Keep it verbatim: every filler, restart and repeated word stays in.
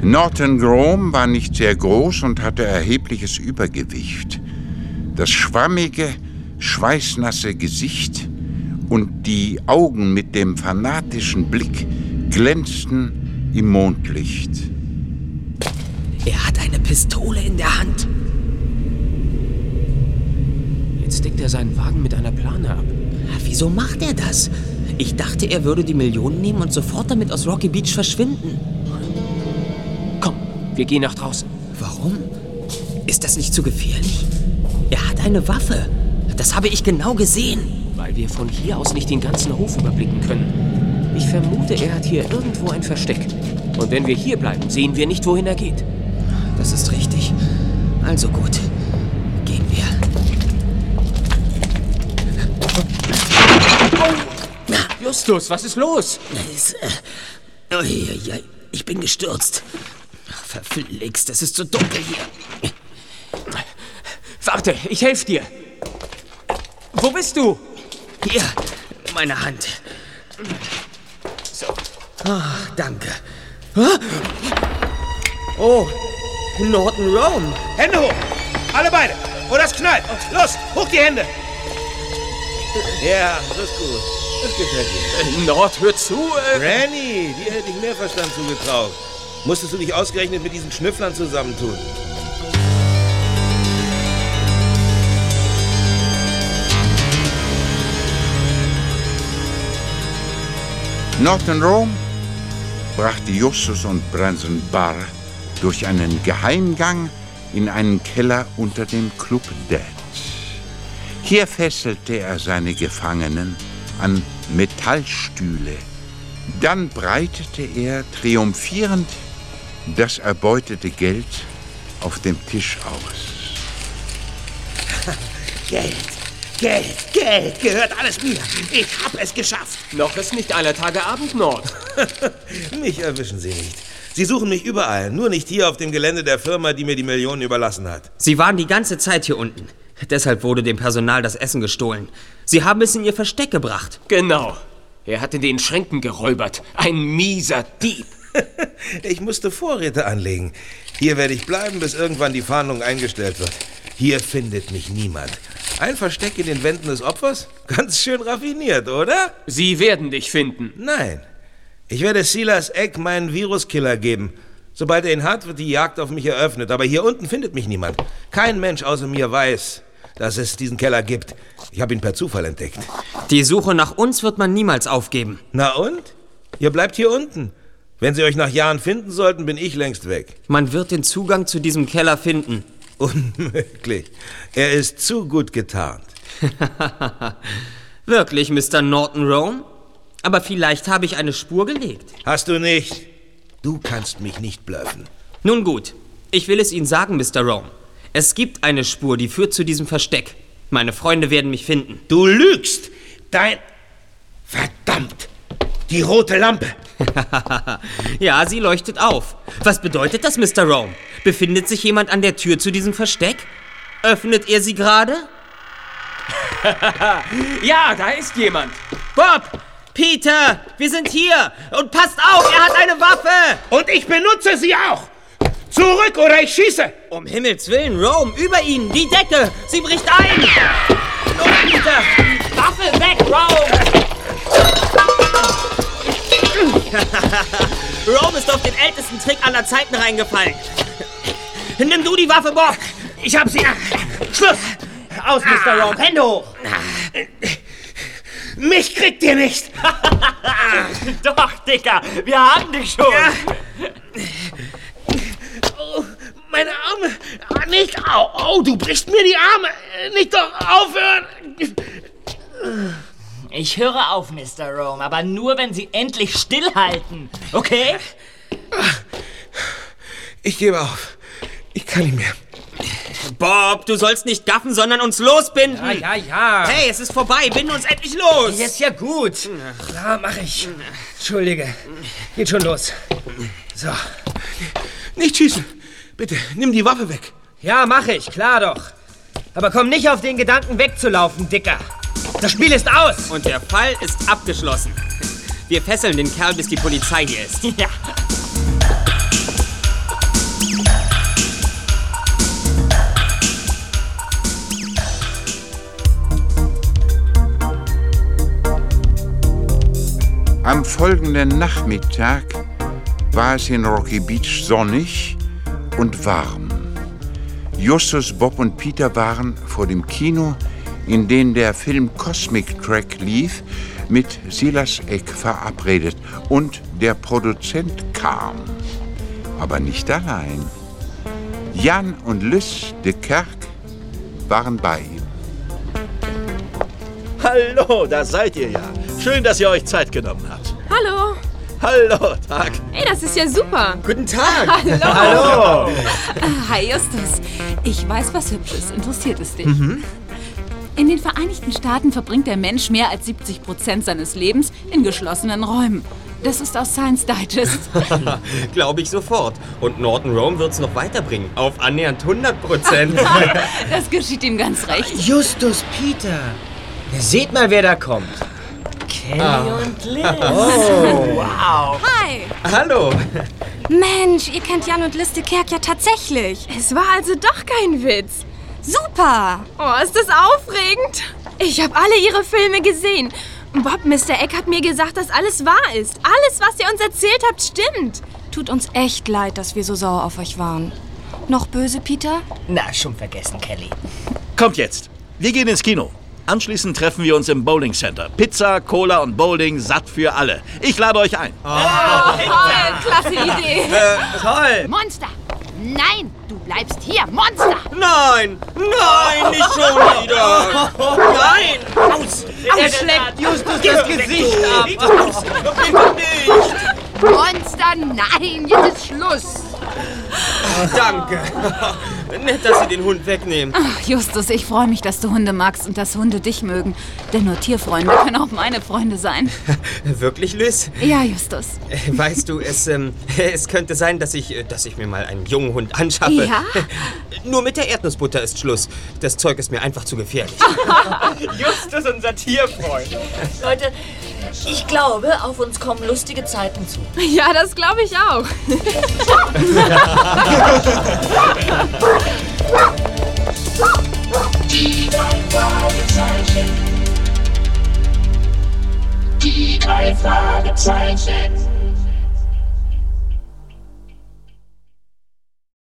Norton Rome war nicht sehr groß und hatte erhebliches Übergewicht. Das schwammige, schweißnasse Gesicht und die Augen mit dem fanatischen Blick glänzten im Mondlicht. Er hat eine Pistole in der Hand. Jetzt deckt er seinen Wagen mit einer Plane ab. Wieso macht er das? Ich dachte, er würde die Millionen nehmen und sofort damit aus Rocky Beach verschwinden. Komm, wir gehen nach draußen. Warum? Ist das nicht zu gefährlich? Er hat eine Waffe. Das habe ich genau gesehen. Weil wir von hier aus nicht den ganzen Hof überblicken können. Ich vermute, er hat hier irgendwo ein Versteck. Und wenn wir hier bleiben, sehen wir nicht, wohin er geht. Das ist richtig. Also gut. Gehen wir. Oh. Justus, was ist los? Es, äh, oh, ja, ja, ich bin gestürzt. Verflixt, es ist so dunkel hier. Warte, ich helfe dir. Wo bist du? Hier, meine Hand. So. Oh, danke. Oh, Norton Rome. Hände hoch! Alle beide! Wo das knallt! Los, hoch die Hände! Ja, das ist gut. Das gefällt dir. Äh, Nord, hör zu. Äh Granny, dir hätte ich mehr Verstand zugetraut. Musstest du dich ausgerechnet mit diesen Schnüfflern zusammentun? Norton Rome brachte Justus und Branson Barr durch einen Geheimgang in einen Keller unter dem Club Dance. Hier fesselte er seine Gefangenen an Metallstühle. Dann breitete er triumphierend das erbeutete Geld auf dem Tisch aus. Geld, Geld, Geld gehört alles mir. Ich hab es geschafft. Noch ist nicht aller Tage Abend, Nord. Mich erwischen Sie nicht. Sie suchen mich überall, nur nicht hier auf dem Gelände der Firma, die mir die Millionen überlassen hat. Sie waren die ganze Zeit hier unten. Deshalb wurde dem Personal das Essen gestohlen. Sie haben es in ihr Versteck gebracht. Genau. Er hat in den Schränken geräubert. Ein mieser Dieb. Ich musste Vorräte anlegen. Hier werde ich bleiben, bis irgendwann die Fahndung eingestellt wird. Hier findet mich niemand. Ein Versteck in den Wänden des Opfers? Ganz schön raffiniert, oder? Sie werden dich finden. Nein. Ich werde Silas Egg meinen Viruskiller geben. Sobald er ihn hat, wird die Jagd auf mich eröffnet. Aber hier unten findet mich niemand. Kein Mensch außer mir weiß, dass es diesen Keller gibt. Ich habe ihn per Zufall entdeckt. Die Suche nach uns wird man niemals aufgeben. Na und? Ihr bleibt hier unten. Wenn sie euch nach Jahren finden sollten, bin ich längst weg. Man wird den Zugang zu diesem Keller finden. Unmöglich. Er ist zu gut getarnt. Wirklich, Mister Norton Rome? Aber vielleicht habe ich eine Spur gelegt. Hast du nicht. Du kannst mich nicht bluffen. Nun gut, ich will es Ihnen sagen, Mister Rome. Es gibt eine Spur, die führt zu diesem Versteck. Meine Freunde werden mich finden. Du lügst! Dein... Verdammt! Die rote Lampe! Ja, sie leuchtet auf. Was bedeutet das, Mister Rome? Befindet sich jemand an der Tür zu diesem Versteck? Öffnet er sie gerade? Ja, da ist jemand. Bob! Peter! Wir sind hier! Und passt auf, er hat eine Waffe! Und ich benutze sie auch! Zurück oder ich schieße! Um Himmels Willen, Rome, über Ihnen, die Decke! Sie bricht ein! Los, Peter! Waffe weg, Rome! Rome ist auf den ältesten Trick aller Zeiten reingefallen. Nimm du die Waffe, Bob! Ich hab sie! Schluss! Aus, Mister Rome, Hände hoch! Mich kriegt ihr nicht! Doch, Dicker, wir haben dich schon! Ja. Oh, meine Arme! Nicht! Au, oh, du brichst mir die Arme! Nicht doch aufhören! Ich höre auf, Mister Rome, aber nur, wenn Sie endlich stillhalten, okay? Ich gebe auf. Ich kann nicht mehr. Bob, du sollst nicht gaffen, sondern uns losbinden. Ja, ja, ja. Hey, es ist vorbei. Binde uns endlich los. Jetzt ja gut. Ja, mach ich. Entschuldige. Geht schon los. So. Nicht schießen. Bitte, nimm die Waffe weg. Ja, mach ich. Klar doch. Aber komm nicht auf den Gedanken wegzulaufen, Dicker. Das Spiel ist aus. Und der Fall ist abgeschlossen. Wir fesseln den Kerl, bis die Polizei hier ist. Ja. folgenden Nachmittag war es in Rocky Beach sonnig und warm. Justus, Bob und Peter waren vor dem Kino, in dem der Film Cosmic Track lief, mit Silas Egg verabredet und der Produzent kam. Aber nicht allein. Jan und Lys de Kerk waren bei ihm. Hallo, da seid ihr ja. Schön, dass ihr euch Zeit genommen habt. Hallo. Hallo, Tag. Ey, das ist ja super. Guten Tag. Hallo. Hallo. Hi, Justus. Ich weiß was Hübsches. Interessiert es dich? Mhm. In den Vereinigten Staaten verbringt der Mensch mehr als siebzig Prozent seines Lebens in geschlossenen Räumen. Das ist aus Science Digest. Glaube ich sofort. Und Norton Rome wird's noch weiterbringen. Auf annähernd hundert Prozent. Das geschieht ihm ganz recht. Justus, Peter. Seht mal, wer da kommt. Kelly Ah. und Liz. Oh. Wow. Hi. Hallo. Mensch, ihr kennt Jan und Liz de Kerk ja tatsächlich. Es war also doch kein Witz. Super. Oh, ist das aufregend. Ich habe alle ihre Filme gesehen. Bob, Mister Egg hat mir gesagt, dass alles wahr ist. Alles, was ihr uns erzählt habt, stimmt. Tut uns echt leid, dass wir so sauer auf euch waren. Noch böse, Peter? Na, schon vergessen, Kelly. Kommt jetzt. Wir gehen ins Kino. Anschließend treffen wir uns im Bowling Center. Pizza, Cola und Bowling, satt für alle. Ich lade euch ein. Toll, klasse Idee. Toll. Monster. Nein, du bleibst hier, Monster. Nein. Nein, nicht schon wieder. Nein. Aus. Er schlägt Justus das Gesicht ab. Aus. Bitte nicht. Monster, nein, jetzt ist Schluss. Danke. Nett, dass Sie den Hund wegnehmen. Ach, Justus, ich freue mich, dass du Hunde magst und dass Hunde dich mögen. Denn nur Tierfreunde können auch meine Freunde sein. Wirklich, Liz? Ja, Justus. Weißt du, es, ähm, es könnte sein, dass ich, äh, dass ich mir mal einen jungen Hund anschaffe. Ja? Nur mit der Erdnussbutter ist Schluss. Das Zeug ist mir einfach zu gefährlich. Justus, unser Tierfreund. Leute, ich glaube, auf uns kommen lustige Zeiten zu. Ja, das glaube ich auch. Die drei Fragezeichen. Die drei Fragezeichen.